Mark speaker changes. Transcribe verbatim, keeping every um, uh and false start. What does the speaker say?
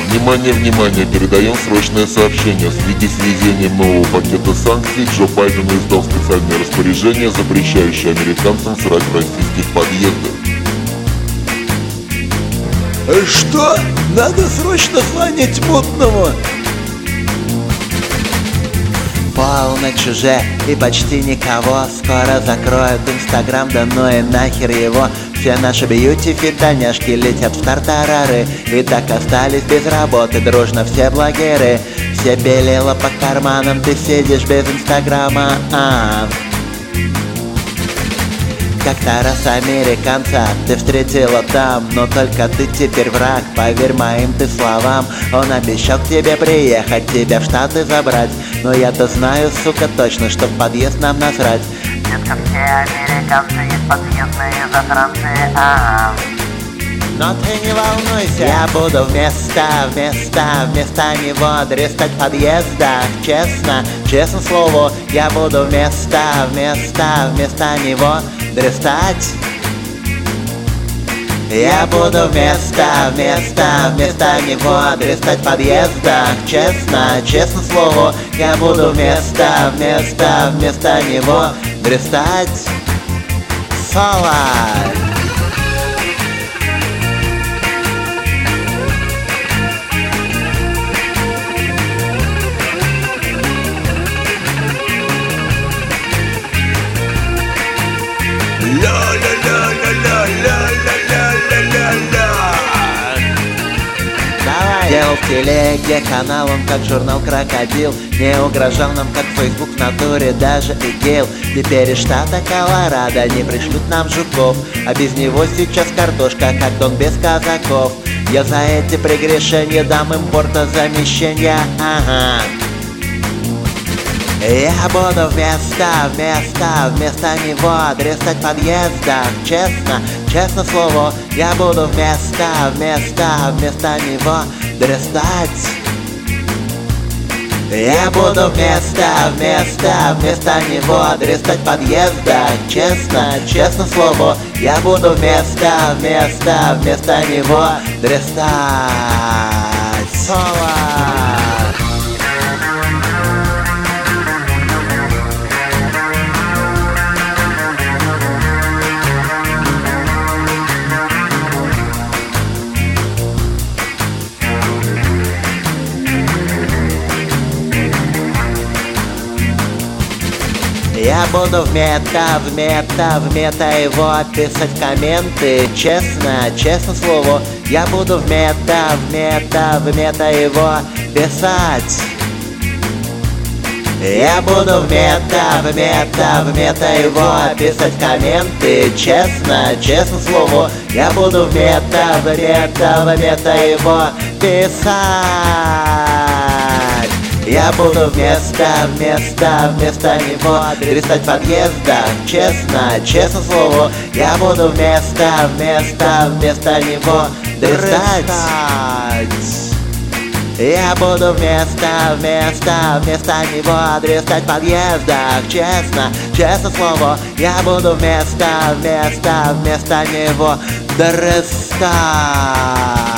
Speaker 1: Внимание, внимание, передаем срочное сообщение. В связи с введением нового пакета санкций Джо Байден издал специальное распоряжение, запрещающее американцам срать в российских подъездах.
Speaker 2: Что? Надо срочно звонить мутному.
Speaker 3: Полночь уже и почти никого. Скоро закроют Инстаграм, да ну и нахер его. Все наши бьюти-фитоняшки летят в тартарары. И так остались без работы дружно все блогеры. Все белила по карманам, ты сидишь без Инстаграма. а Как-то раз американца ты встретила там, но только ты теперь враг, поверь моим ты словам. Он обещал к тебе приехать, тебя в Штаты забрать. Но я-то знаю, сука, точно, что в подъезд нам насрать.
Speaker 4: Детка, все американцы есть подъездные засранцы, ага.
Speaker 3: Но ты не волнуйся, я буду вместо, вместо, вместо него дрестать в подъездах. Честно, честно слово, я буду вместо, вместо, вместо него дрестать. Я буду вместо, вместо, вместо него дрестать в подъездах. Честно, честно слово, я буду вместо, вместо, вместо него дрестать. Соло. Делал в телеге канал, он как журнал «Крокодил». Не угрожал нам, как Facebook в натуре, даже ИГИЛ. Теперь из штата Колорадо не пришлют нам жуков, а без него сейчас картошка, как Дон без казаков. Я за эти прегрешения дам импортозамещения, ага. Я буду вместо, вместо, вместо него дрестать в подъездах. Честно, честно слово, я буду вместо, вместо, вместо него дрестать. Я буду вместо, вместо, вместо него дрестать в подъездах. Честно, честно слово, я буду вместо, вместо, вместо него дрестать. Соло. Я буду в мета, в мета, в мета его писать комменты. Честно, честно слово, я буду в мета, в мета, в мета его писать. Я буду в мета, в мета, в мета его писать комменты. Честно, честно слово, я буду в мета, в мета, в мета его писать. Я буду вместо, вместо, вместо него дрестать в подъездах. Честно, честно слово, я буду вместо, вместо, вместо него дрестать. Я буду вместо, вместо, вместо него дрестать в подъездах. Честно, честно слово, я буду вместо, вместо, вместо него дрестать.